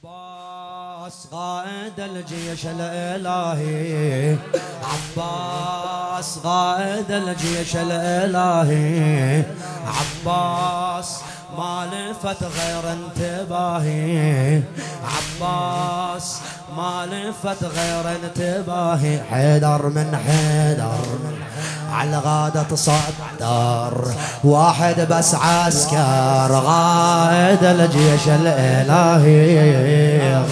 عباس قائد الجيش الإلهي، عباس قائد الجيش الإلهي، عباس ما لفت غير انتباهي، عباس ما لفت غير انتباهي. حيدر من حيدر على غادة تصدر، واحد بس عسكر قائد الجيش الإلهي،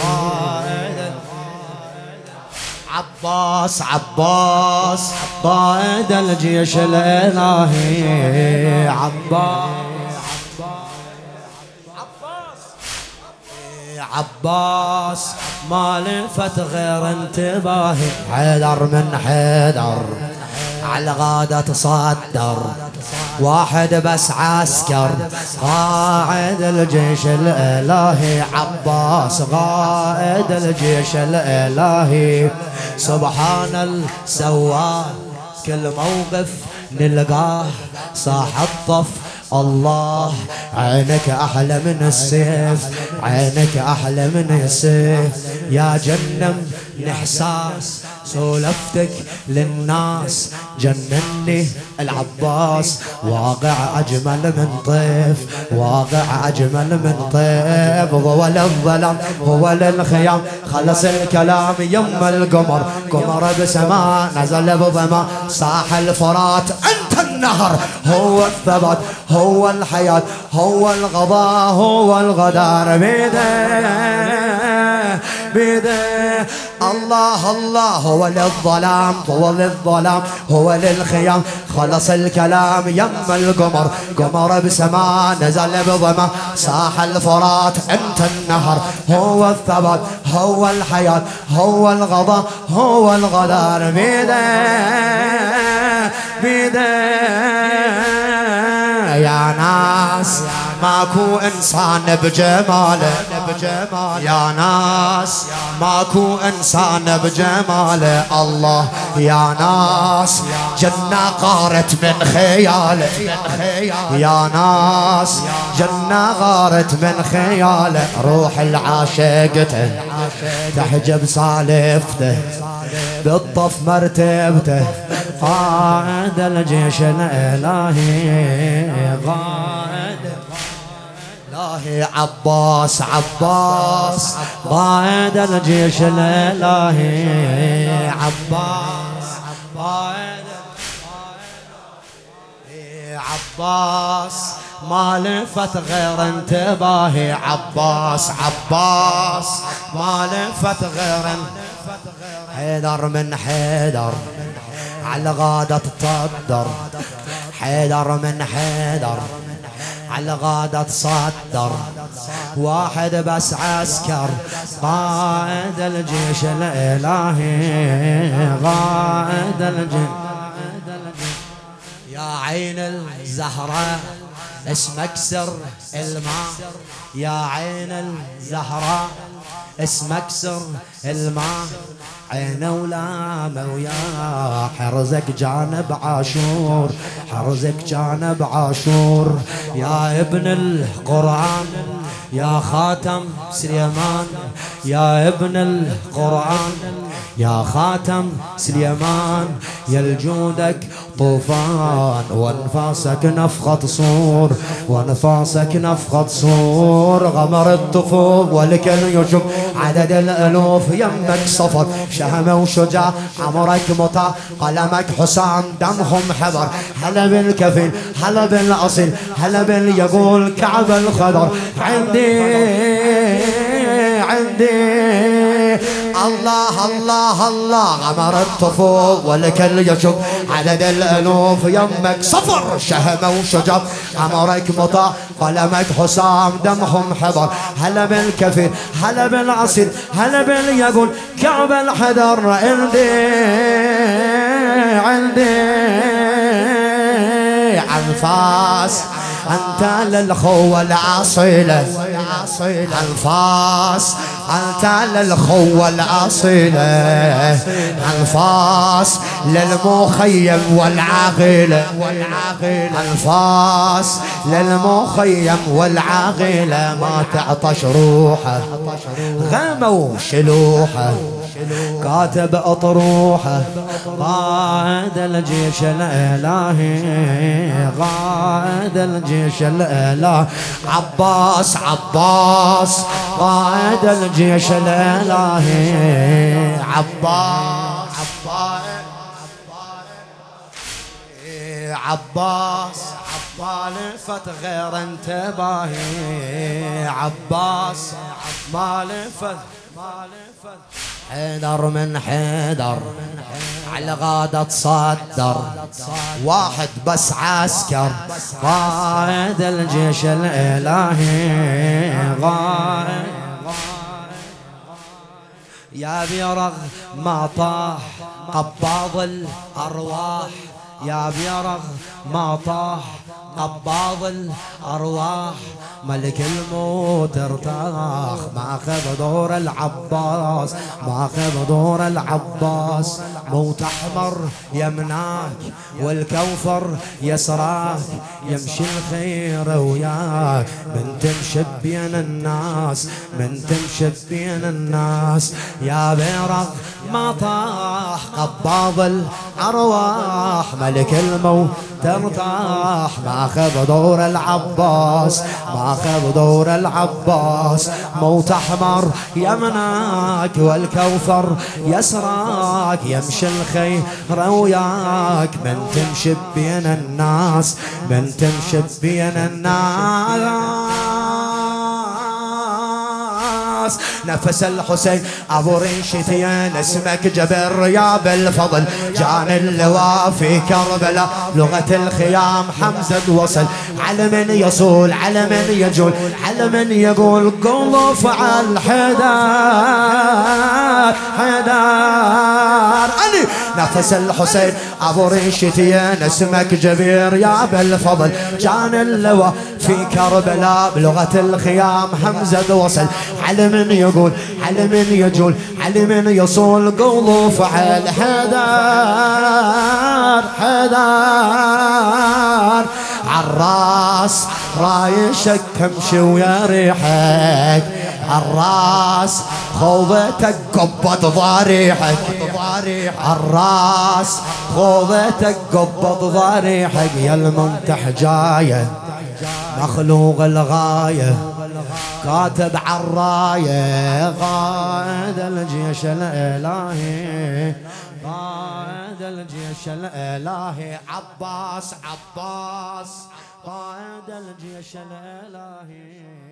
عباس عباس قائد الجيش الإلهي، عباس ما لفت غير انتباهي. حيدر من حيدر على غادة تصدر، واحد بس عسكر قائد الجيش الإلهي، عباس قائد الجيش الإلهي. سبحان السواق كل موقف نلقاه صاح الطف. الله عينك أحلى من السيف، عينك أحلى من السيف. يا جنم نحساس سولفتك للناس، جنني العباس واقع أجمل من طيف، واقع أجمل من طيف. ضوى الظلام هو للخيام، خلص الكلام يم القمر، قمر بسماء نزل بظما. صاح الفرات أنت النهر، هو الثبات هو الحياة هو الغضاء هو الغدار. بيده الله الله هو للظلام هو للظلام هو للخيام. خلص الكلام يم القمر، قمر بسماء نزل بظما. صاح الفرات انت النهر، هو الثبات هو الحياة هو الغضاء هو الغدار. بيده يا ناس ماكو انسان بجماله، يا ناس ماكو انسان بجماله. الله يا ناس جنة غارت من خياله، يا ناس جنة غارت من خياله. روح العاشقته تحجب سالفته، بالطف مرتبته قائد الجيش الإلهي، قائد الإلهي. عباس عباس قائد الجيش الإلهي، عباس قائد عباس ما لفت غير انتباهي. عباس عباس ما لفت غير حيدر من حيدر على غادة تصدر، حيدر من حيدر على غادة تصدر، واحد بس عسكر قائد الجيش الإلهي، قائد الجيش. يا عين الزهراء اسمك سر الماء، يا عين الزهراء اسمك سر الماء. عينه ولامه ويا حرزك جانب عاشور، حرزك جانب عاشور. يا ابن القرآن يا خاتم سليمان، يا ابن القرآن يا خاتم سليمان. يا الجودك طوفان وانفاسك نفخة صور، وانفاسك نفخة صور. غمر الطفوف والكل يشوف عدد الألوف يمك صفر. شهم وشجاع عمرك مطاع، قلمك حسام دمهم حبر. هلا بالكفيل هلا بالأصيل هلا باليقول كعب الخضر. عندي الله الله الله غمر الطفوف والكل يشوف عدد الألوف يمك صفر. شهم وشجاع عمرك مطاع، قلمك حسام دمهم حضر. هلا بالكفيل هلا بالعصير هلا باليقول كعب الحذر. عندي عنفاس أنت للخوة الأصيلة، أنفاس أنت للخوة الأصيلة، أنفاس للمخيم والعاقلة أنفاس للمخيم والعاقلة ما تعطش روحه غموا شلوحه كاتب أطروحه قائد الجيش الإلهي قائد الجيش الإلهي عباس عباس قائد الجيش الإلهي عباس عباس مالفت غير انتباهي عباس مالفت حيدر من حيدر على غادة تصدر واحد بس عسكر قائد الجيش الإلهي قائد يا بيرغ ما طاح قباض الأرواح يا بيرغ ما طاح قباض الأرواح ملك الموت ارتاح ماخذ دور العباس ماخذ دور العباس موت أحمر يمناك والكوثر يسراك يمشي الخير وياك من تمشي بين الناس من تمشي بين الناس يا بيرغ ما طاح قباض الأرواح ملك الموت ترتاح ماخذ دور العباس ماخذ دور العباس موت أحمر يمناك والكوثر يسراك يمشي الخير وياك من تمشي بين الناس من تمشي بين الناس نفس الحسين أبو ريشتين اسمك جبر يا بالفضل جان اللواء في كربلاء لغة الخيام حمزة وصل على من يصول على من يجول على من يقول قل فعل حدار حدار علي نفس الحسين أبو ريشتين اسمك جبير يا بالفضل جان اللواء في كربلاء بلغة الخيام حمزة وصل على من يقول على من يجول على من يصول قول فعل حدار حدار عالراس رايشك تمشي ويا ريحك عالراس خوضتك قبض ضريحك عالراس خوضتك قبض ضريحك يا المنتح جايه مخلوق الغايه كاتب عالرايه قائد الجيش الإلهي قائد الجيش الإلهي عباس عباس قائد الجيش الإلهي